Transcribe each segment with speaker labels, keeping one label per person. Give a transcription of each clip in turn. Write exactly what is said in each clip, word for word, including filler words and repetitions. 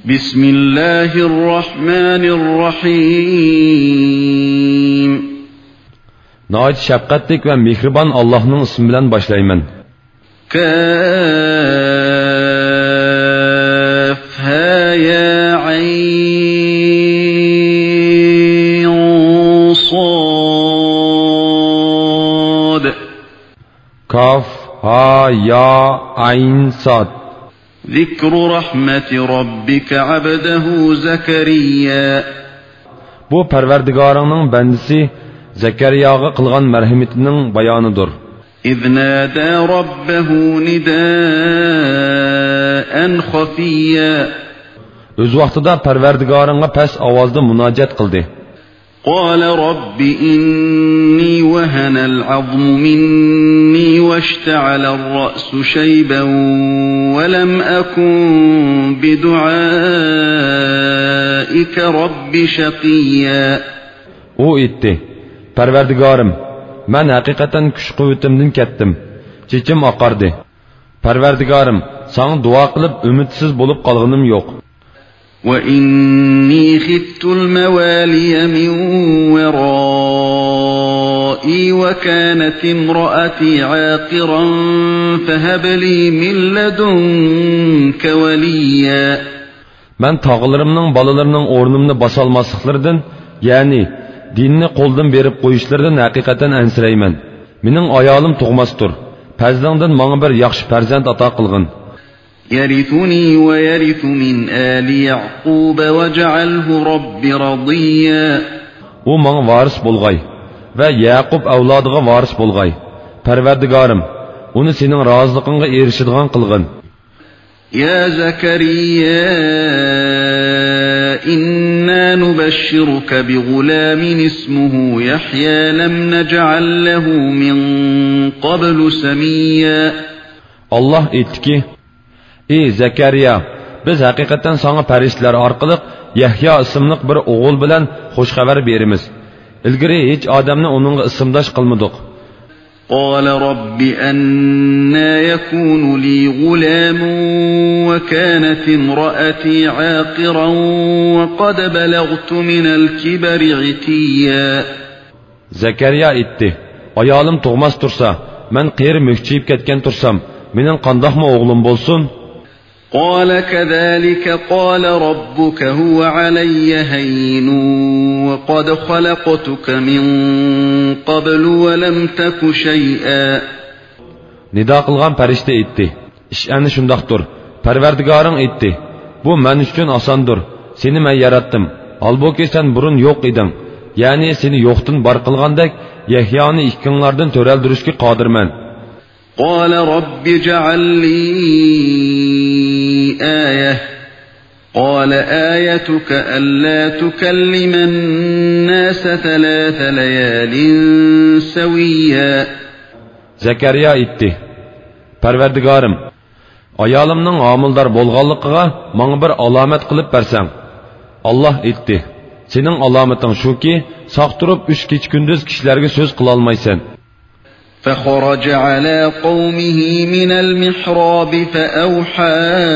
Speaker 1: Bismillahirrahmanirrahim.
Speaker 2: Nəhayət şəfqətlik və mehriban Allah'ın ismi bilan başlayman.
Speaker 1: Kaf ha ya ayn sad.
Speaker 2: Kaf ha ya ayn sad.
Speaker 1: Zikru rahmeti rabbika abdehu Zakariya.
Speaker 2: Bu Parvardigarının bəndisi Zakariyaga qılğan mərhəmətinin bayanıdır.
Speaker 1: İz nada rabbahu nidaan xafiyya.
Speaker 2: Öz vaqtida Parvardigarınğa pəs avazda münacat qıldı.
Speaker 1: Qala rabbi inni wahana al-'azmu minni washta'ala ar-ra'su shayban wa lam akun bidu'aika rabbi shaqiyya.
Speaker 2: O etdi: Parvardigarım, men haqiqatan kuch quvvatimdan ketdim. Chechim oqardi. Parvardigarım, sana duo qilib umidsiz bo'lib qolganim yo'q.
Speaker 1: Wa inni khiftu al-mawaliya min wara'i wa kanat imra'ati 'aqiran fahab li min ladunka waliya.
Speaker 2: Men tog'larimning balalarning o'rnimni bosolmasliklaridan, ya'ni dinni qo'ldan berib qo'yishlardan haqiqatan ansirayman. Mening ayolim tug'masdir. Farzanddan menga bir yaxshi farzand ato qilgin.
Speaker 1: Yarithuni va yarithu min ali Yaqub waj'alhu robbi radiya.
Speaker 2: U menga varis bo'lg'ay va Yaqub avlodiga varis bo'lg'ay. Parvardigorim, uni sening roziliqingga erishadigan qilgin.
Speaker 1: Ya Zakariya, inna nubashshiruka bighulamin ismuhu Yahya lam naj'al lahu min qablu samiyya.
Speaker 2: Allah aytdiki: Ey Zakariya, biz haqiqatan sana farishtalar orqali Yahya ismli bir o'g'il bilan xush xabar beramiz. Ilgari hech odamni uningga ismdosh qilmadik.
Speaker 1: قال رب أنا يكون لي غلام وكانت امرأتي عاقرا وقد بلغت من الكبر عتيا.
Speaker 2: Zakariya aytdi: Ayolim tug'mas tursa, men qeri mökchiyib ketgan tursam, mening qandoqmi o'g'lim bo'lsin?
Speaker 1: قال كذلك قال ربك هو علي هين وقد خلقتك من قبل ولم تك شيئا.
Speaker 2: Nida qilgan farishta aytdi: Ish ana shundaqdir. Parvardigoring aytdi: Bu men uchun osondir. Seni men yaratdim. Albuki sen burun yo'q eding. Ya'ni seni yo'qdan bor qilgandek Yahyoni ikkinglardan to'raldirishga qodirman.
Speaker 1: قال رب اجعل لي آية. قال آيتك ألا تكلم الناس ثلاث ليال سويا.
Speaker 2: Zakariya aytdi: Parvardigorim, ayolimning homildor bo'lganligiga menga bir alomat qilib bersang. Allah aytdi: Sening alomating shuki, saq turib uch kecha kunduz kishilarga so'z qila olmaysan.
Speaker 1: فخرج على قومه من المحراب فأوحى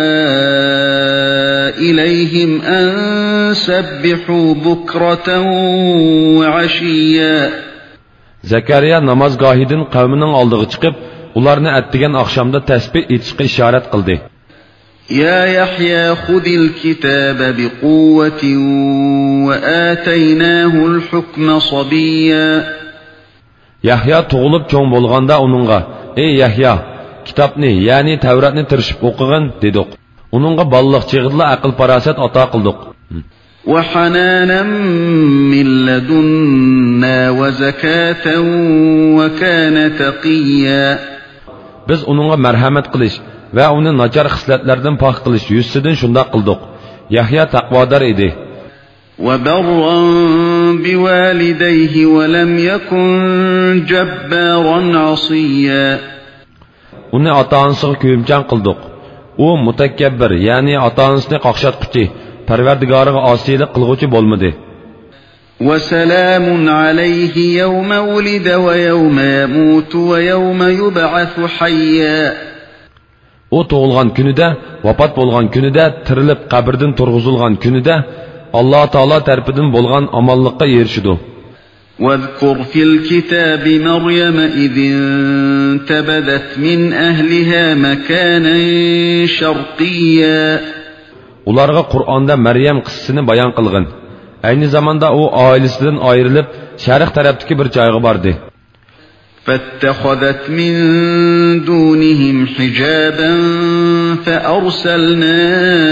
Speaker 1: إليهم أن سبحوا بكرة وعشيا.
Speaker 2: Zakariya namazgohidan qavmining oldiga chiqib, ularni atdigan oqshomda tasbih etishga ishorat qildi.
Speaker 1: يا يحيى خذ الكتاب بقوة وآتيناه الحكم صبيا.
Speaker 2: Yahya tug'ilib cho'ng bo'lganda uningga: Ey Yahya, kitobni, ya'ni Tavratni tirishib o'qigin dedik. Uningga balliq chig'idla aql farosat ato qildik.
Speaker 1: Va hananan min ladunna va zakatan va kana taqiyya.
Speaker 2: Biz uningga marhamat qilish va uni nachar xislatlardan pok qilish yuzidan shunda qildik. Yahya taqvodor edi.
Speaker 1: وبرا بوالديه ولم يكن جبارا عصيا.
Speaker 2: Uni ota-onasiga kuyimchan qildik. U mutakabbir, ya'ni ota-onasini qaqshatquchi, Parvardigoriga osiylik qilguvchi bo'lmadi.
Speaker 1: وسلام عليه يوم ولد ويوم يموت ويوم يبعث حيا.
Speaker 2: O tug'ilgan kunida, vafot bo'lgan kunida, tirilib qabrdan turg'izilgan kunida Alloh taolo tarafidan bo'lgan omonlikqa erishidi.
Speaker 1: واذكر في الكتاب مريم إذ انتبذت من أهلها مكانا شرقيا.
Speaker 2: Ularga Qur'onda Maryam qissasini bayon qilgan. Ayni zamanda u oilasidan ayrilib, sharq tarafdagi bir joyga bordi.
Speaker 1: فاتخذت من دونهم حجابا فأرسلنا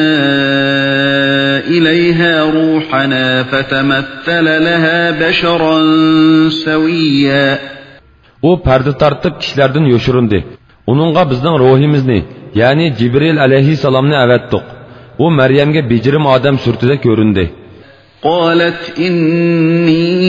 Speaker 1: إليها روحنا فتمثل لها بشرا سويا.
Speaker 2: O perde tartıp kişilerden yoşurundu. Onunla bizden ruhimizni, yani Cibril aleyhisselamını evettik. O Meryem'e bicirim adam sürtüde göründü.
Speaker 1: قالت إني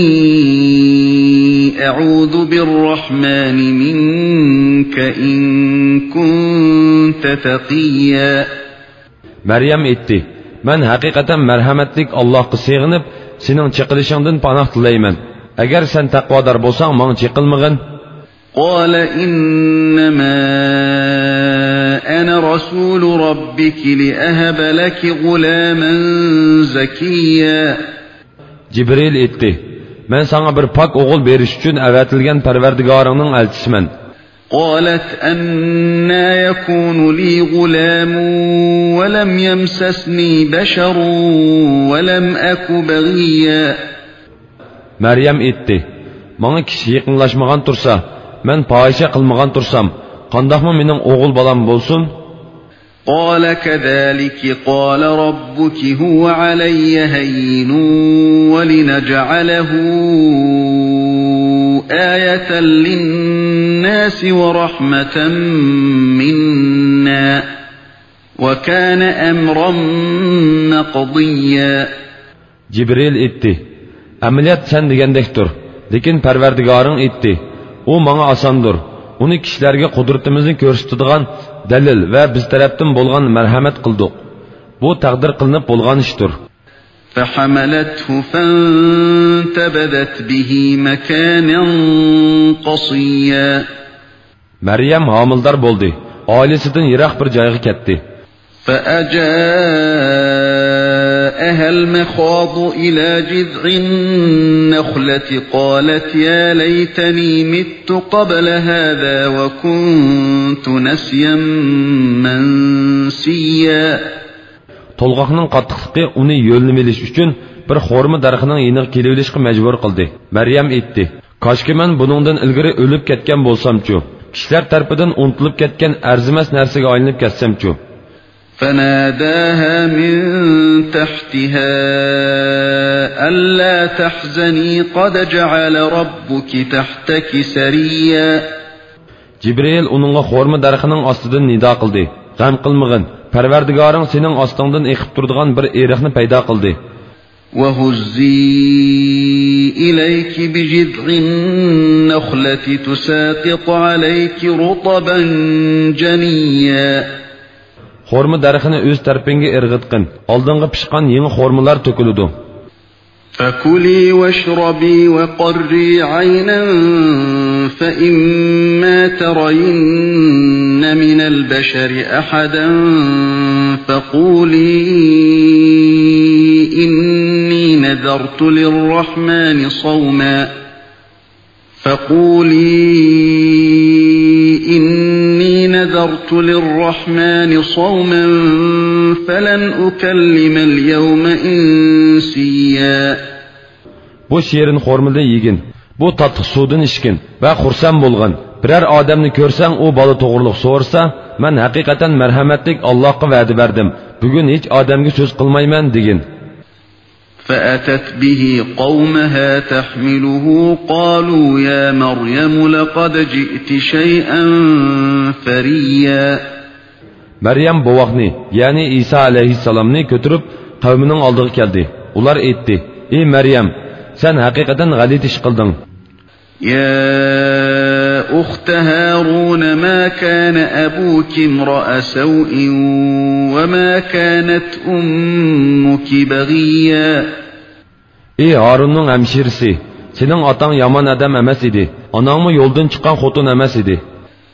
Speaker 1: أعوذ بالرحمن منك إن كنت تقيا.
Speaker 2: Meryem etti. Ben hakikaten merhametlik Allah'a sığınıp senin çıkılışından panah dilayman. Eğer sen takvadar bolsan bana çıkılmagın.
Speaker 1: قال إنما أنا رسول ربك لأهب لك غلاما زكيا.
Speaker 2: Cibril etti. Ben sana bir pak oğul beriş için evetilgen perverdigarının elçisimen.
Speaker 1: قالت أنا يكون لي غلام ولم يمسسني بشر ولم أك بغيا.
Speaker 2: Meryem etti. Bana kişi yakınlaşmagan tursa, ben pahişe kılmagan tursam, qandaqmı mening oğul balam bolsun?
Speaker 1: قال كذلك قال ربك هو علي هين ولنجعله آية للناس ورحمة منا وكان أمرا مقضيا.
Speaker 2: Cibril etti. Ameliyat sen degendektir. Lekin Perverdigarın etti. O bana asandır. Onu kişilerge kudretimizni görüstüdüğün delil ve biz taraftan bolgan merhamet kıldık. Bu takdir kılınıp bolgan iştir.
Speaker 1: فحملته فانتبذت به مكانا قصيا.
Speaker 2: Meryem hamildar boldu. Ailesinden yirak bir joyga ketdi.
Speaker 1: فأجاءها المخاض إلى جذع النخلة قالت يا ليتني مت قبل هذا وكنت نسيا منسيا.
Speaker 2: Tolgaqning qattiqligi uni yo'llamelish uchun bir xorma daraxining yeniga kelib majbur qildi. Maryam aytdi: "Koshki men buningdan ilgari o'lib ketgan bo'lsam-chu, kishilar tarafidan unutilib ketgan arzimas narsaga aylanib ketsam-chu."
Speaker 1: فناداها من تحتها ألا تحزني قد جعل ربك تحتك سريا.
Speaker 2: Cibril onunla xorma daraxining ostidan nido qildi. G'am qilmag'in. Parvardigoring sening ostingdan eqib turadigan bir eriqni paydo qildi.
Speaker 1: وهزي إليك بجذع النخلة تساقط عليك رطبا جنيا.
Speaker 2: Xorma daraxini o'z tarafingga irg'itqin. Oldinga pishgan yangi xormalar to'kiladi.
Speaker 1: فكلي واشربي وقري عينا فإما ترين من البشر أحدا فقولي إني نذرت للرحمن صوما فقولي إني نذرت للرحمن صوما فلن أكلم اليوم إنسيا.
Speaker 2: Bu şiirin xormada yegin. Bu tatlı sudan içkin ve xursam bolgan. Birer adamni görsen o balı toğırlıq soğursa, ben hakikaten merhametlik Allah'a vədi verdim. Bugün hiç adamga söz qılmayman degin.
Speaker 1: فأتت به قومها تحمله قالوا يا مريم لقد جئت شيئا فريا.
Speaker 2: Meryem bu vaqtni, yani İsa aleyhisselamni götürüp kavminin aldığı geldi. Ular etti: "Ey Meryem, sen hakikaten galit iş kıldın."
Speaker 1: يا أخت هارون ما كان أبوك امرأ سوء وما كانت أمك بغيا.
Speaker 2: Ey Harun'un hemşirisi, senin atan yaman adam emas idi. Ananmı yoldan çıkan xotun emas idi.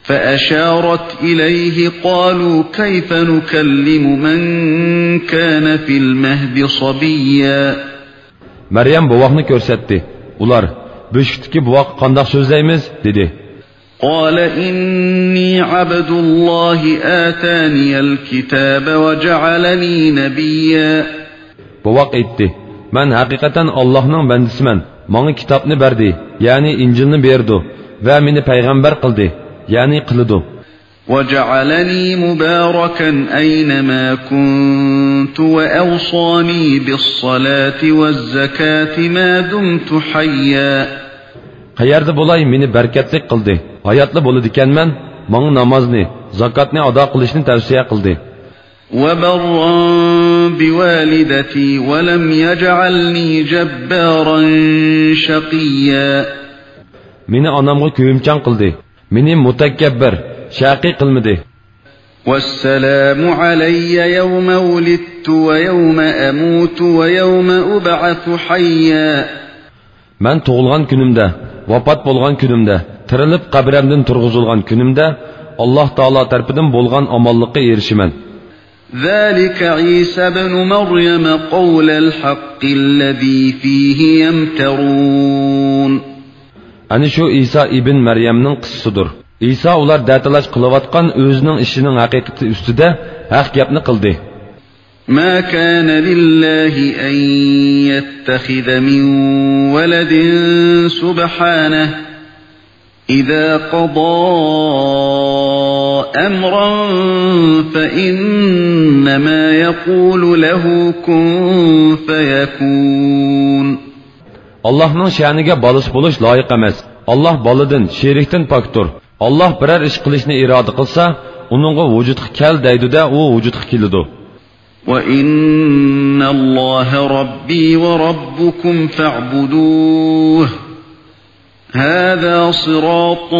Speaker 1: فأشارت إليه قالوا كيف نكلم من كان في المهد صبيا.
Speaker 2: Meryem buvaqni ko'rsatdi. Ular, "Büşktiki buvaq qandoq so'zlaymiz?" dedi.
Speaker 1: قال إني عبد الله آتاني الكتاب وجعلني نبيا.
Speaker 2: Buvaq aytdi, "Men haqiqatan Allohning bandisiman. Menga kitobni berdi, ya'ni Injilni berdi va meni payg'ambar qildi, ya'ni qildi.
Speaker 1: وجعلني مباركا أينما كنت وأوصاني بالصلاة والزكاة ما دمت حيا."
Speaker 2: Qayerda bo'lay meni barkatlik qildi. Hayotli bo'ladi ekanman, menga namozni, zakotni ado qilishni tavsiya qildi.
Speaker 1: وبرا بوالدتي ولم يجعلني جبارا شقيا.
Speaker 2: Meni onamga ko'yimchan qildi. Meni mutakabbir, shaqi qilmadi.
Speaker 1: والسلام علي يوم ولدت ويوم أموت ويوم أبعث حيا.
Speaker 2: Men tug'ilgan kunimda, vafot bo'lgan kunimda, tirilib qabrimdan turg'izilgan kunimda Alloh taolo tarafidan bo'lgan omonlikka erishiman.
Speaker 1: ذلك عيسى ابن مريم قول الحق الذي فيه يمترون.
Speaker 2: Ani shu İsa ibn Maryamning qissasidir. İsa ular da'talash qilayotgan o'zining ishining haqiqati ustida haq gapni qildi.
Speaker 1: ما كان لله أن يتخذ من ولد سبحانه إذا قضى أمرا فإنما يقول له كن فيكون.
Speaker 2: Allah'ның şaniga balış buluş layık emas. Allah balıdın, şerikten paktur. Allah birer iş qilishni iroda qilsa, uningga vujudga kel deydi-da, u vujudga keladi.
Speaker 1: وَإِنَّ اللَّهَ رَبِّي وَرَبُّكُمْ فَاعْبُدُوهُ هَذَا صِرَاطٌ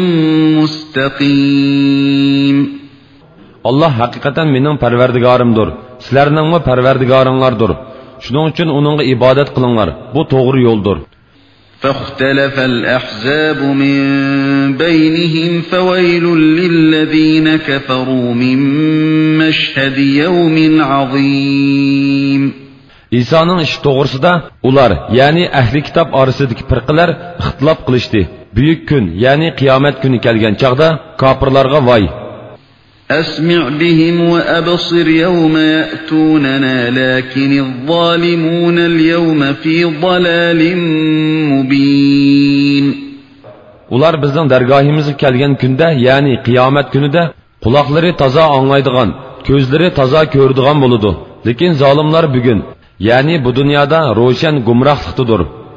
Speaker 1: مُسْتَقِيمٌ.
Speaker 2: Allah haqiqatan mening parvardigorimdir. Sizlarningmi parvardigoringlardir. Shuning uchun uningga ibodat qilinglar. Bu to'g'ri yo'ldir.
Speaker 1: فاختلف الأحزاب من بينهم فويل للذين كفروا من مشهد يوم عظيم.
Speaker 2: İsa'nın iş doğrusida ular, yani ahli kitap arasidagi firqalar ixtilof qilishdi. Büyük gün, yani qiyomat kuni kelgan chaqda kofirlarga voy.
Speaker 1: أسمع بهم وأبصر يوم يأتوننا لكن الظالمون اليوم في ضلال مبين.
Speaker 2: Ular bizning dargohimizga kelgan kunda, ya'ni qiyomat kunida quloqlari toza anglaydigan, ko'zlari toza ko'radigan bo'ladi. Lekin zolimlar bugun, ya'ni bu dunyoda ro'shan gumrohlikdadir.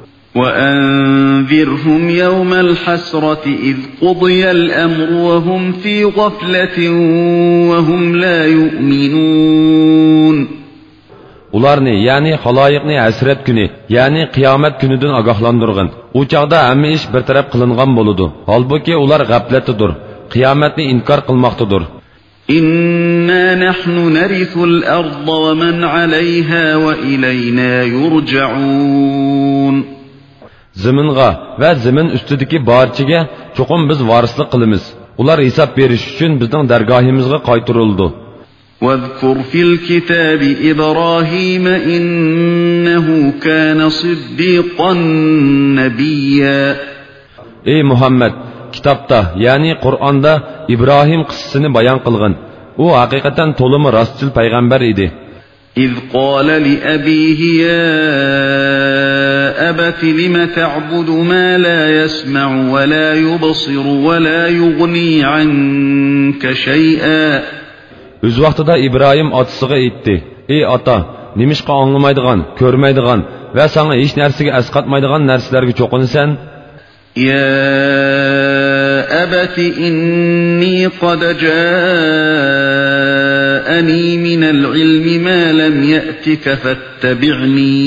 Speaker 1: وأنذرهم يوم الحسرة إذ قضي الأمر وهم في غفلة وهم لا يؤمنون.
Speaker 2: Ularni, ya'ni xaloyiqni hasrat kuni, ya'ni qiyomat kunidan ogohlantirgan. U chaqda hamma ish bir taraf qilingan bo'ladi. Holbuki ular g'aflatdadir, qiyomatni inkor qilmoqdadir.
Speaker 1: إنا نحن نرث الأرض ومن عليها وإلينا يرجعون.
Speaker 2: Ziminga va zimin ustidagi barchaga cho'qim biz varislik qilamiz. Ular hisob berish uchun bizning dargohimizga qaytarildi.
Speaker 1: واذكر في الكتاب إبراهيم إنه كان صديقا نبيا.
Speaker 2: Ey Muhammed, kitapta, yani Qur'onda İbrahim qissasini bayon qilgan. U haqiqatan to'limi rostchil payg'ambar edi.
Speaker 1: إذ قال لأبيه يا أبت لم تعبد ما لا يسمع ولا يبصر ولا يغني عنك شيئا.
Speaker 2: Öz vaqtida İbrahim otasiga aytdi: "Ey ota, nimishqa anglamaydigan, ko'rmaydigan va sana hech narsaga asqatmaydigan narsalarga cho'qinasan?"
Speaker 1: يا أبت إني قد جاءني من العلم ما لم يأتك فاتبعني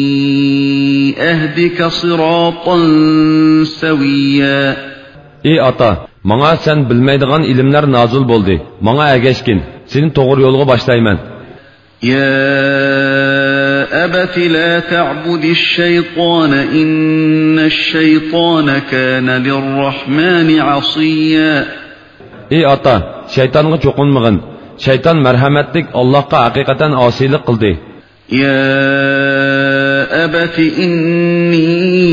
Speaker 1: أهدك صراطا سويا. Ey
Speaker 2: ota, menga sen bilmaydigan ilmlar nozil bo'ldi. Menga ergashgin, seni to'g'ri yo'lga boshlayman.
Speaker 1: يا أبت لا تعبد الشيطان إن الشيطان كان للرحمن عصيا.
Speaker 2: ey ota, shaytonga cho'qinmag'in. Shayton marhamatlik Allohga haqiqatan osiylik qildi.
Speaker 1: Ya abati inni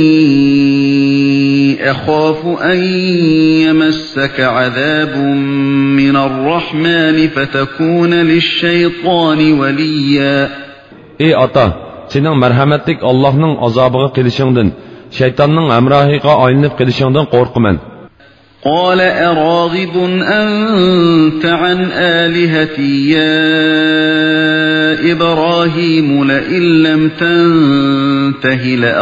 Speaker 1: akhafu an yamassaka azabun minar rahman fatakuna lish-shaytani waliya.
Speaker 2: Ey ota, sening marhamatlik Allohning azobiga kelishingdan, shaytonning hamrohiga aylanib kelishingdan qo'rqaman.
Speaker 1: قال أراغب أنت عن آلهتي يا إبراهيم لئن لم تنته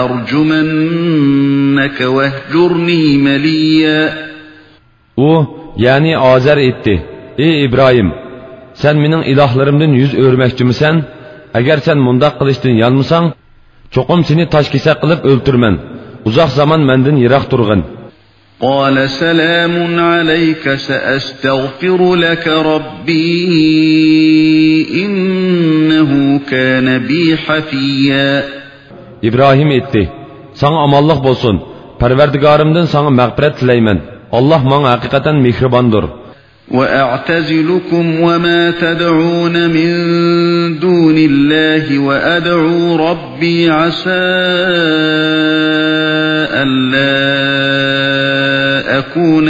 Speaker 1: لأرجمنك واهجرني مليا.
Speaker 2: O, yani Azer etti. Ey İbrahim, sen mening ilohlarımdan yüz örmekçimisan? Agar sen mundaq qilishdan yanmasan, cho'qim seni toshkesa qilib o'ltirman. Uzoq zaman mendan yiroq turg'in.
Speaker 1: قال سلام عليك سأستغفر لك ربي إنه كان بي حفيا.
Speaker 2: İbrahim etti. Sana amallık bolsun. Parvardigarımdan sana mağfiret tileymen. Allah bana hakikaten mihribandır.
Speaker 1: وأعتزلكم وما تدعون من دون الله وأدعو ربي عسى ألا أكون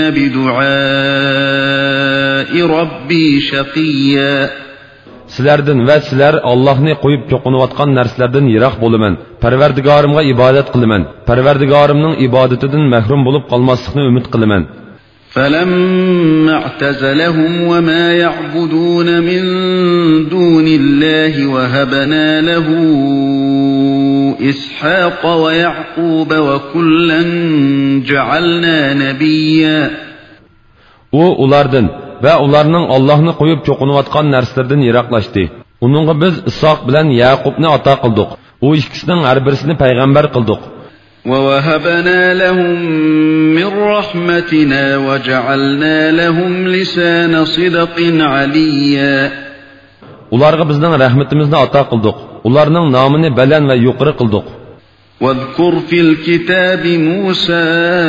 Speaker 1: بدعاء ربي شقيا.
Speaker 2: Sizlerden ve sizler Allah'ını koyup çoğunuvatkan nerslerden yirak bolumen. Parvardigarımga ibadet kılımen. Parvardigarımның ibadetinden mehrum bulup kalmasını ümit kılımen.
Speaker 1: فَلَمَّا اعْتَزَلَهُمْ وَمَا يَعْبُدُونَ مِنْ دُونِ اللَّهِ وَهَبْنَا لَهُ إِسْحَاقَ وَيَعْقُوبَ وَكُلًّا جَعَلْنَا نَبِيًّا.
Speaker 2: O ulardan ve ularning Allah'ını koyup çoğunuvatkan nerslerden yiraklaştı. Onunla biz İshak bilen Yaqubni ata kıldık. O ikisinin her birisini peygamber kıldık.
Speaker 1: وَوَهَبْنَا لَهُم مِّن رَّحْمَتِنَا وَجَعَلْنَا لَهُمْ لِسَانَ صِدْقٍ عَلِيًّا.
Speaker 2: Ularga bizning rahmetimizni ata kıldık. Ularning namını belen ve yuqori kıldık.
Speaker 1: وَاذْكُرْ فِي الْكِتَابِ مُوسَى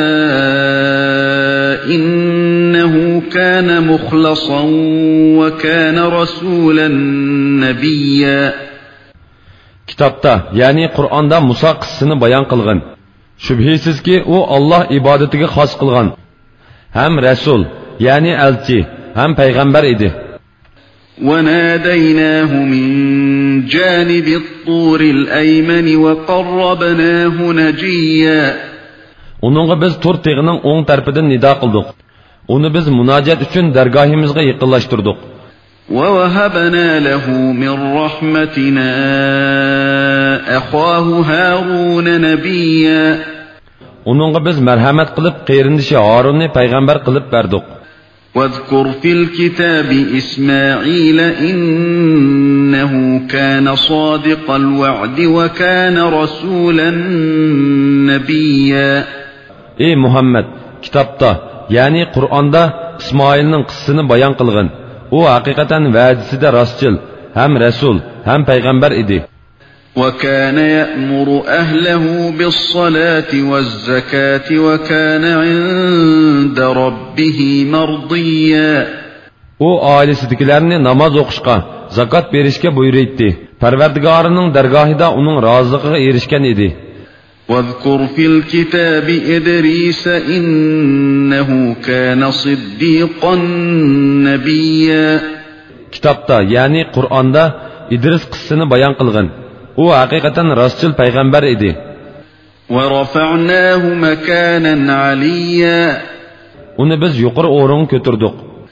Speaker 1: إِنَّهُ كَانَ مُخْلَصًا وَكَانَ رَسُولًا نَبِيًّا.
Speaker 2: Kitapta yani Kur'an'da Musa kıssını bayan kılgın. Şübhisiz ki o Allah ibadetiga xos qilgan. Hem Resul yani elçi hem peygamber idi.
Speaker 1: وَنَادَيْنَاهُ مِنْ جَانِبِ الطُّورِ الْأَيْمَنِ وَقَرَّبْنَاهُ نَجِيًّا.
Speaker 2: Onunğa biz Tur tağının oң tarafından nida qildik. Onu biz munajat üçün dergahimizga yaqinlashtirdik.
Speaker 1: وَوَهَبْنَا لَهُ مِنْ رَحْمَتِنَا أَخَاهُ هَارُونَ نَبِيًّا.
Speaker 2: Onunğa biz merhamet qilib qeyrindishi Harunni payg'ambar qilib berdik.
Speaker 1: وَاذْكُرْ فِي الْكِتَابِ إِسْمَاعِيلَ إِنَّهُ كَانَ صَادِقَ الْوَعْدِ وَكَانَ رَسُولًا نَبِيًّا. Ey
Speaker 2: Muhammed, kitapta yani Kur'an'da İsmail'nin qissini bayan qilgin. O hakikaten va'disida rostchil, hem Resul, hem peygamber idi.
Speaker 1: وَكَانَ يَأْمُرُ أَهْلَهُ بِالصَّلَاةِ وَالزَّكَاةِ وَكَانَ عِندَ رَبِّهِ مَرْضِيًّا.
Speaker 2: O ailesidagilarni namoz o'qishga, zakat berishga buyurdi. Parvardigorining dargohida uning roziligiga erishgan edi.
Speaker 1: وَاذْكُرْ فِي الْكِتَابِ إِدْرِيسَ إِنَّهُ كَانَ صِدِّيقًا نَبِيًّا.
Speaker 2: Kitapta yani Kur'an'da İdris qissini bayan qilgin. O hakikaten rastçıl peygamber idi.
Speaker 1: وَرَفَعْنَاهُ مَكَانًا عَلِيًّا.
Speaker 2: Onu biz yuqori o'ringa ko'tardik.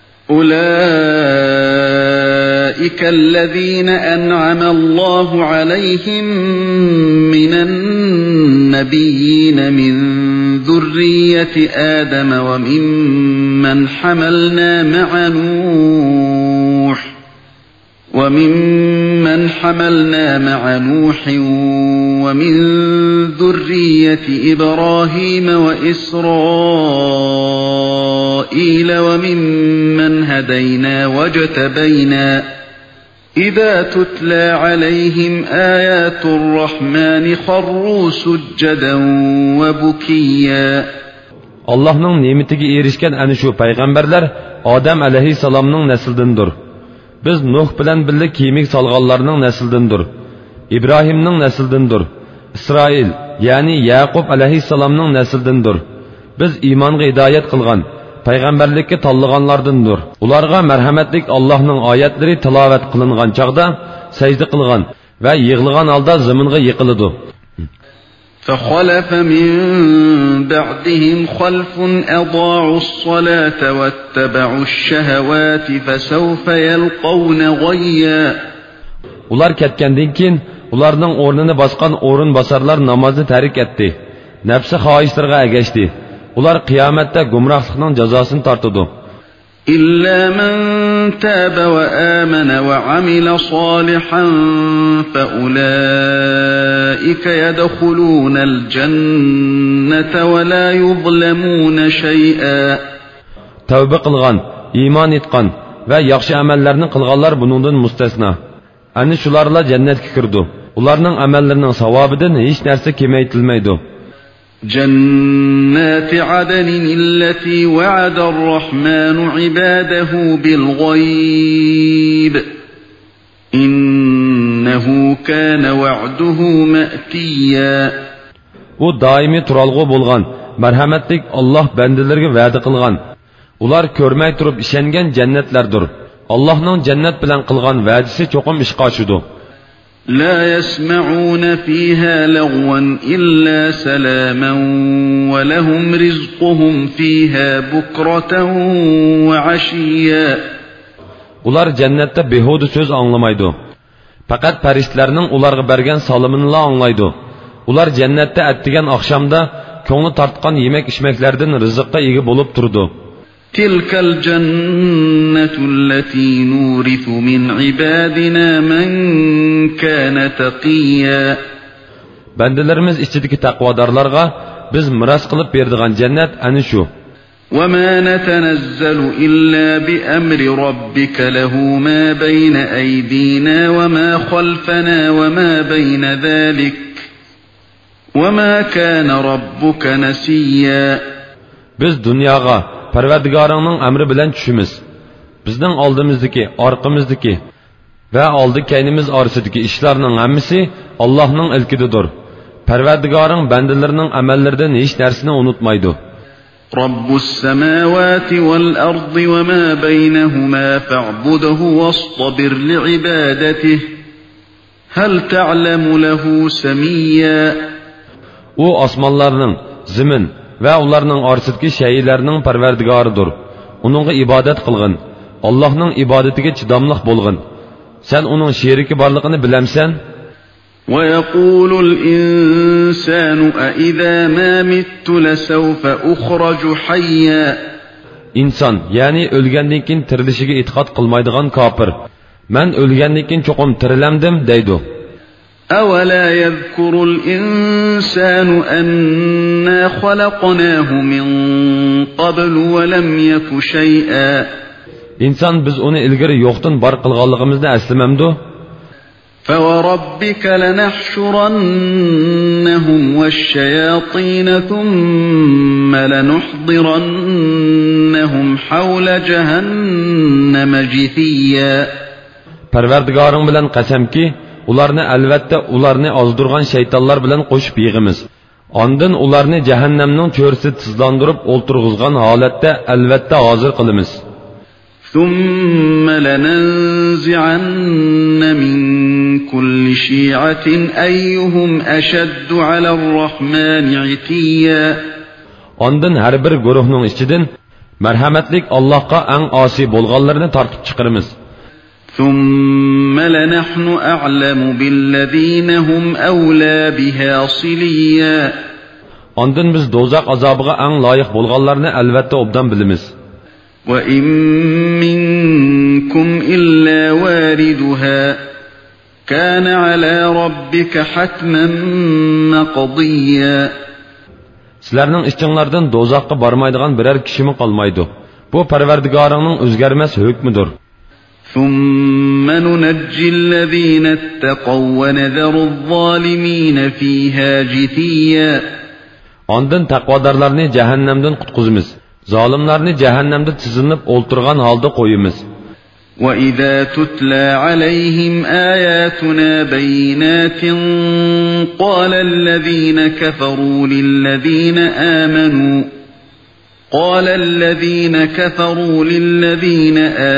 Speaker 1: أُولَئِكَ الَّذِينَ أَنْعَمَ اللَّهُ عَلَيْهِمْ مِنَ النَّبِيِّينَ مِنْ ذُرِّيَّةِ آدَمَ وَمِمَّنْ حَمَلْنَا مَعَ نُوحٍ وَمِمَّنْ حَمَلْنَا مَعَ نُوحٍ وَمِنْ ذُرِّيَّةِ إِبْرَاهِيمَ وَإِسْرَائِيلَ وَمِمَّنْ هَدَيْنَا وَاجْتَبَيْنَا إِذَا تُتْلَى عَلَيْهِمْ آيَاتُ الرَّحْمَنِ خَرُّوا سُجَّدًا وَبُكِيًّا.
Speaker 2: Allah'ның nimetiga erişken ani şu peygamberler Odam alayhissalomning nasldindir. Biz Nuh bilan birga kiyimik solganlarning nasldindir. İbrahimning nasldindir. İsroil, ya'ni Yaqub alayhissalomning nasldindir. Biz iymonga hidoyat qilgan, payg'ambarlikka tanlaganlardandir. Ularga marhamatlik Allohning oyatlari tilovat qilingan chaqda sajda qilgan va yig'ilgan holda zaminga yiqiladi.
Speaker 1: فخلف من بعدهم خلف أضاعوا الصلاة واتبعوا الشهوات فسوف يلقون غيا.
Speaker 2: Ular ketgandan keyin ularning o'rnini bosgan o'rin bosarlar namozni tark etdi. Nafsi xohishlarga ergashdi. Ular qiyomatda gumrohlikning jazosini tortadi.
Speaker 1: إلا من تاب وآمن وعمل صالحا فأولئك يدخلون الجنة ولا يظلمون شيئا.
Speaker 2: Tövbe qilgan, iymon etgan va yaxshi amallarni qilganlar buningdan mustasno. Ani shularla jannatga kirdi. Ularning amallarining savobidan hech narsa kamaytirilmaydi.
Speaker 1: جنات عدن التي وعد الرحمن عباده بالغيب إنه كان وعده مأتيا.
Speaker 2: U daimi turalg'u bo'lgan, marhamatlik Alloh bandalarga va'da qilgan. Ular ko'rmay turib ishongan jannatlardir. Allohning jannat bilan qilgan va'dasi cho'qim ishga oshadi.
Speaker 1: لا يسمعون فيها لغوا إلا سلاما ولهم رزقهم فيها بكرة وعشيا. Ular jannatda behuda so'z anglamaydi. Faqat farishtalarning ularga bergan salomini anglaydi. Ular jannatda atdigan oqshomda ko'ngli tortgan yemak-ichmaklardan rizqqa ega bo'lib turdi. تلك الجنة التي نورث من عبادنا من كان تقيا.
Speaker 2: Bandalarimiz ichidagi taqvodorlarga biz miros qilib berdigan jannat ana shu.
Speaker 1: وما نتنزل إلا بأمر ربك له ما بين أيدينا وما خلفنا وما بين ذلك وما كان ربك نسيا. Biz dunyoga Parvardigoringning amri bilan tushimiz. Bizning oldimizdagi, orqamizdagi va oldi-keynimiz orasidagi ishlarning hammasi Allohning ilkididir. Parvardigoring bandalarining amallaridan hech narsani unutmaydi. Robbus samawati wal ardi wa ma baynahuma fa'budhu wastabir li'ibadatihi. Hal ta'lamu lahu samiyya. U osmonlarning, zamin va ularning orasidagi shaylarning parvardigoridir. Uningga ibodat qilgin. Allohning ibodatiga chidamliq bo'lgin. Sen uning sheriki borligini bilamsan? Va yaqulul insanu a idza ma mittu lasawfa ukhraju hayya. İnson, ya'ni o'lgandan keyin tirilishiga e'tiqod qilmaydigan kofir. Men o'lgandan keyin cho'qim tirilamdim deydi. أولا يذكر الإنسان أنا خلقناه من قبل ولم يك شيئا. İnsan biz onu ilgari yo'qdan bar qilganligimizni eslamamdi. فوربك لنحشرنهم والشياطين ثم لنحضرنهم حول جهنم جثيا. Parvardigoring bilan qasamki, ularni albatta ularni ozdurgan shaytonlar bilan qo'shib yig'imiz. Ondan ularni jahannamning cho'risi tizlandirib o'ltirg'izgan holatda albatta hozir qilamiz. Thumma lananzi'anna min kulli shi'atin ayyuhum ashaddu 'ala ar-rahmani 'itiyya. Ondan har bir guruhning ichidan marhamatlik Allohga eng osi bo'lganlarni tortib chiqaramiz. ثم لنحن أعلم بالذين هم أولى بها صليا. Ondan biz dozaq azabıga eng loyiq bo'lganlarni albatta obdan bilamiz. وإن منكم إلا واردها كان على ربك حتما مقضيا. Sizlarning ishinglardan dozaqqa bormaydigan biror kishimi qolmaydi. Bu Parvardigoringning o'zgarmas hukmidir. ثم ننجي الذين اتقوا ونذر الظالمين فيها جثيا. Ondan taqvodorlarni jahannamdan qutqizamiz. Zalimlarni jahannamda tizilib o'ltirgan holda qo'yamiz.
Speaker 2: وَإِذَا تُتْلَى عَلَيْهِمْ آيَاتُنَا بَيِّنَاتٍ قَالَ الَّذِينَ كَفَرُوا لِلَّذِينَ آمَنُوا قَالَ الَّذِينَ كَفَرُوا لِلَّذِينَ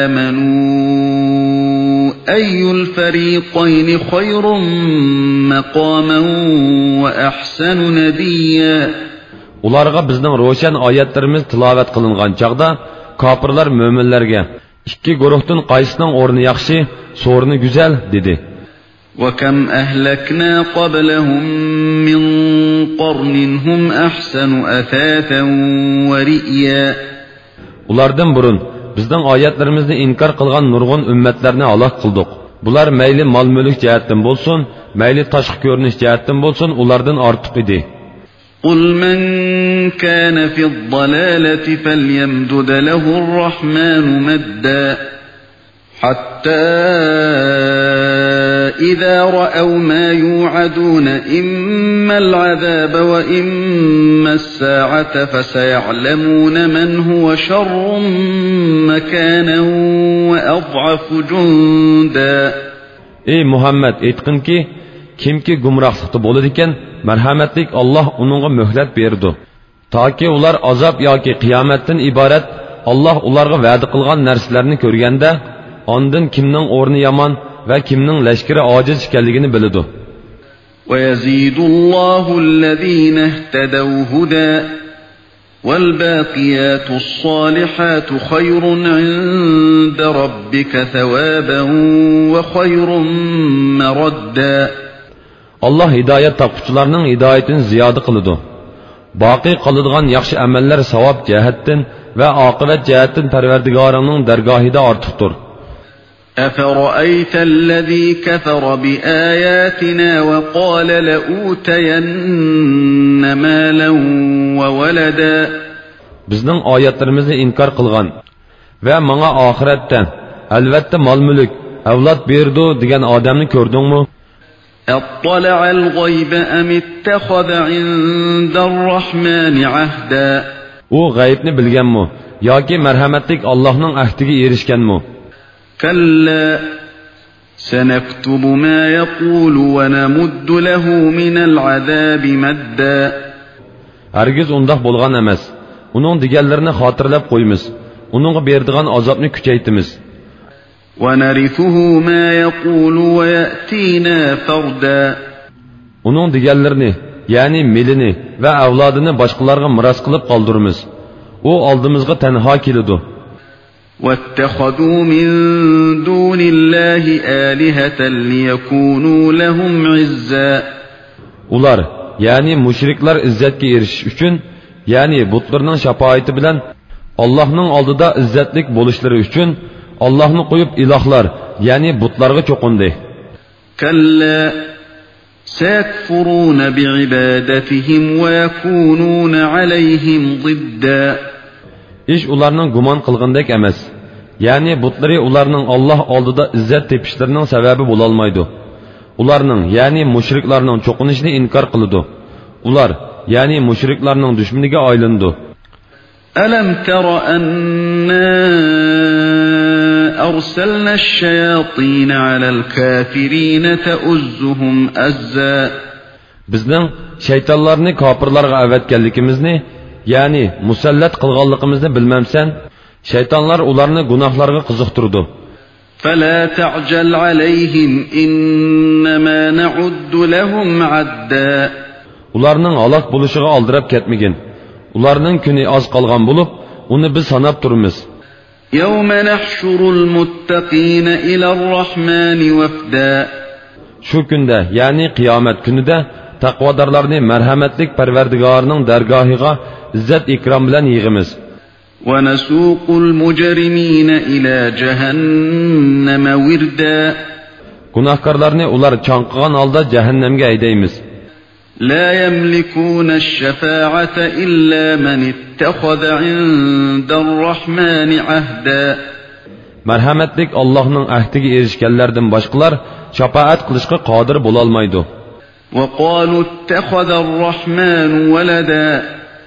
Speaker 2: آمَنُوا أَيُّ الْفَرِيقَيْنِ خَيْرٌ مَقَامًا وَأَحْسَنُ نَدِيًّا.
Speaker 1: Ularga bizning ro'shan oyatlarimiz tilovat qilingan chaqda kofirlar mo'minlarga ikki guruhdan qaysining o'rni yaxshi, so'rni go'zal dedi.
Speaker 2: وَكَمْ أَهْلَكْنَا قَبْلَهُمْ مِنْ قَرْنٍ هُمْ أَحْسَنُ أَثَاثًا وَرِئْيًا.
Speaker 1: Ulardan burun bizning oyatlarimizni inkor qilgan nurg'un ummatlarni halok qildik. Bular mayli mol-mulk jihatdan bo'lsin, mayli tashqi ko'rinish jihatdan bo'lsin, ulardan ortiq edi.
Speaker 2: قُلْ مَنْ كَانَ فِي الضَّلَالَةِ فَلْيَمْدُدْ لَهُ الرَّحْمَنُ مَدًّا حَتَّى إِذَا رَأَوْا مَا يُوعَدُونَ إِمَّا الْعَذَابَ وَإِمَّا السَّاعَةَ فَسَيَعْلَمُونَ مَنْ هُوَ شَرٌّ مَكَانًا وَأَضْعَفُ جُنْدًا.
Speaker 1: Ey Muhammed, aytqin ki, kimki gumrohlikda bo'ladi ekan, marhamatlik Allah onunğa möhlet berdi. Taki ular azap yoki qiyomatdan iborat Allah ularga va'da qilgan narsalarni ko'rganda, ondan kimning o'rni yomon va kimning lashkari ojiz ekanligini biladi.
Speaker 2: وَيَزِيدُ اللَّهُ الَّذِينَ اهْتَدَوْا هُدًى وَالْبَاقِيَاتُ الصَّالِحَاتُ خَيْرٌ عِندَ رَبِّكَ ثَوَابًا وَخَيْرٌ مَرَدًّا.
Speaker 1: Allah hidayet topquchilarning hidoyatini ziyoda qiladi. Boqiy qoladigan yaxshi amallar savob jihatdan va oqibat jihatdan Parvardigoringning dargohida ortiqdir.
Speaker 2: أَفَرَأَيْتَ الَّذِي كَفَرَ بِآيَاتِنَا وَقَالَ لَأُوتَيَنَّ مَالًا وَوَلَدًا.
Speaker 1: Bizning oyatlarimizni inkor qilgan va menga oxiratda albatta mol-mulk, avlod berdi degan odamni ko'rdingmi?
Speaker 2: أَطَّلَعَ الْغَيْبَ أَمِ اتَّخَذَ عِندَ الرَّحْمَنِ عَهْدًا.
Speaker 1: U g'aybni bilganmi yoki marhamatlik Allohning ahdiga erishganmi?
Speaker 2: كَلَّا سَنَكْتُبُ مَا يَقُولُ وَنَمُدُّ لَهُ مِنَ الْعَذَابِ مَدًّا.
Speaker 1: Hargiz undaq bo'lgan emas. Uning deganlarini xotirlab qo'ymiz. Uningga berdigan azobni kuchaytimiz.
Speaker 2: وَنَرِثُهُ مَا يَقُولُ وَيَأْتِينَا فَرْدًا.
Speaker 1: Uning deganlarini, ya'ni milini va avlodini boshqalarga miros qilib qoldiramiz. U oldimizga tanho keladi.
Speaker 2: وَاتَّخَذُوا مِن دُونِ اللَّهِ آلِهَةً لِيَكُونُوا لَهُمْ عِزًّا.
Speaker 1: Ular, ya'ni mushriklar izzatga erishish uchun, ya'ni butlarning shafoati bilan Allohning oldida izzatlik bo'lishlari uchun Allohni qo'yib ilohlar, ya'ni butlarga cho'qindi.
Speaker 2: كَلَّا سَيَكْفُرُونَ بِعِبَادَتِهِمْ وَيَكُونُونَ عَلَيْهِمْ ضِدًّا.
Speaker 1: İş ularning gumon qilgandek emas. Ya'ni butlari ularning Alloh oldida izzat tepishlarining sababi bo'la olmaydi. Ularning, ya'ni mushriklarning cho'qinishini inkor qiladi. Ular, ya'ni mushriklarning dushmaniga aylandi.
Speaker 2: أَلَمْ تَرَ أَنَّا أَرْسَلْنَا الشَّيَاطِينَ عَلَى الْكَافِرِينَ تَؤُزُّهُمْ أَزًّا. Bizning
Speaker 1: shaytonlarni kofirlarga avatganligimizni, ya'ni musallat qilganligimizni bilmamsan? Shaytonlar ularni gunohlarga qiziqtirdi.
Speaker 2: فَلَا تَعْجَلْ عَلَيْهِمْ إِنَّمَا نَعُدُّ لَهُمْ عَدًّا.
Speaker 1: Ularning halok bo'lishiga oldirab ketmagin. Ularning kuni oz qolgan bo'lib, uni biz sanab turamiz.
Speaker 2: يَوْمَ نَحْشُرُ الْمُتَّقِينَ إِلَى الرَّحْمَنِ وَفْدًا.
Speaker 1: Shu kunda, ya'ni qiyomat kunida taqvodorlarni marhamatlik Parvardigorning dargohiga izzat ikrom bilan yig'imiz.
Speaker 2: وَنَسُوقُ الْمُجْرِمِينَ إِلَى جَهَنَّمَ وِرْدًا.
Speaker 1: Gunohkorlarni ular chanqigan holda jahannamga haydaymiz.
Speaker 2: لَا يَمْلِكُونَ الشَّفَاعَةَ إِلَّا مَنِ اتَّخَذَ عِندَ الرَّحْمَنِ عَهْدًا.
Speaker 1: Marhamatlik Allohning ahdiga erishganlardan boshqalar shafaat qilishga qodir bo'la olmaydi.
Speaker 2: وَقَالُوا اتَّخَذَ الرَّحْمَنُ وَلَدًا.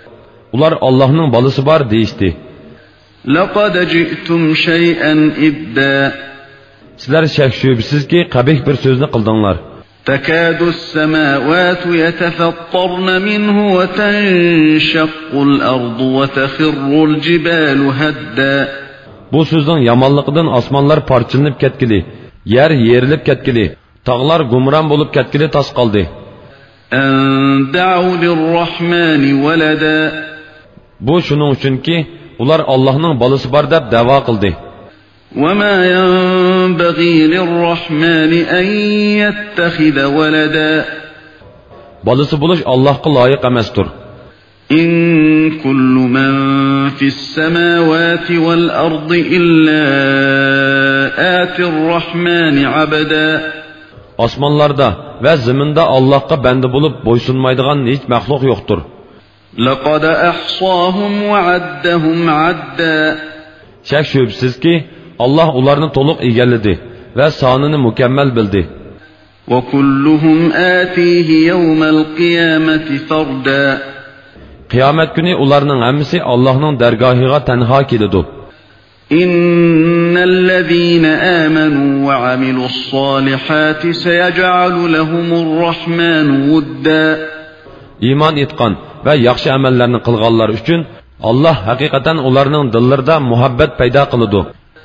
Speaker 1: Ular Allah'ның balısı var deyişti.
Speaker 2: لَقَدْ جِئْتُمْ شَيْئًا إِدَّا
Speaker 1: Sizler şək şübhəsiz ki, qəbih bir sözünü qıldınlar.
Speaker 2: تَكَادُ السَّمَاوَاتُ يَتَفَطَّرْنَ مِنْهُ وَتَنْشَقُّ الْأَرْضُ وَتَخِرُّ الْجِبَالُ هَدًّا
Speaker 1: Bu sözün yamanlıqdan asmanlar parçalanıp ketkili, yer yerilip ketkili, tağlar gumran bolup ketkili tas qaldı.
Speaker 2: أَنْ دَعُوا لِلرَّحْمَنِ وَلَدًا
Speaker 1: Bu şunun üçün ki, ular Allah'ның balısı var deb dava qıldı.
Speaker 2: وَمَا يَنْبَغِي لِلرَّحْمَنِ أَنْ يَتَّخِذَ وَلَدًا
Speaker 1: Balısı buluş Allah'a layık emasdır.
Speaker 2: إِنْ كُلُّ مَنْ فِي السَّمَاوَاتِ وَالْأَرْضِ إِلَّا آتِ الرَّحْمَنِ عَبَدًا
Speaker 1: Osmonlarda ve ziminde Allah'a bende bulup boysunmaydigan hiç mahluk yoktur.
Speaker 2: لَقَدْ أَحْصَاهُمْ وَعَدَّهُمْ عَدًّا
Speaker 1: Şək şübhəsiz ki, Allah onlarını toluq egelledi ve sanını mükemmel bildi.
Speaker 2: وَكُلُّهُمْ آتِيهِ يَوْمَ الْقِيَامَةِ فَرْدًا
Speaker 1: Kıyamet günü onlarının hemisi Allah'ın dergahıga tenha kilidu.
Speaker 2: إِنَّ الَّذِينَ آمَنُوا وَعَمِلُوا الصَّالِحَاتِ سَيَجْعَلُ لَهُمُ الرَّحْمَنُ وُدًّا
Speaker 1: İman etkan ve yaxşı amellerini kılganlar üçün Allah hakikaten onlarının dillerinde muhabbet peyda kılıdı.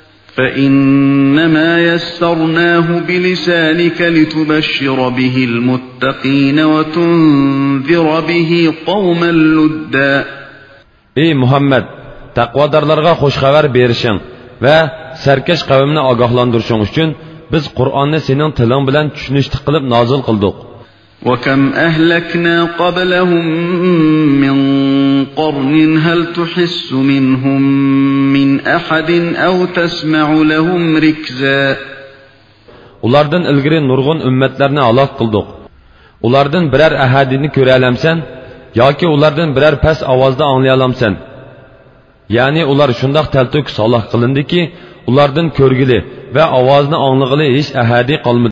Speaker 2: فَإِنَّمَا يَسَّرْنَاهُ بِلِسَانِكَ لِتُبَشِّرَ بِهِ الْمُتَّقِينَ وَتُنْذِرَ بِهِ قَوْمًا لُدًّا
Speaker 1: Ey Muhammed! Takvadarlarga hoş haber berişin ve serkeş kavimini agahlandırışın üçün biz Kur'an'ı senin tilin bilen düşünüştük kılıp nazil kıldık.
Speaker 2: وَكَمْ أَهْلَكْنَا قَبْلَهُمْ مِنْ قَرْنٍ هَلْ تُحِسُّ مِنْهُمْ مِنْ أَحَدٍ أَوْ تَسْمَعُ لَهُمْ رِكْزًا
Speaker 1: Ulardan ilgiri nurgun ümmetlerini alak kıldık. Ulardan birer ahadini körelemsen, ya ki ulardan birer pes avazda anlayalamsen. Yani ular şundaq teltük salah kılındı ki, ulardan körgili ve avazını anlıqlı hiç ahadi kalmadı.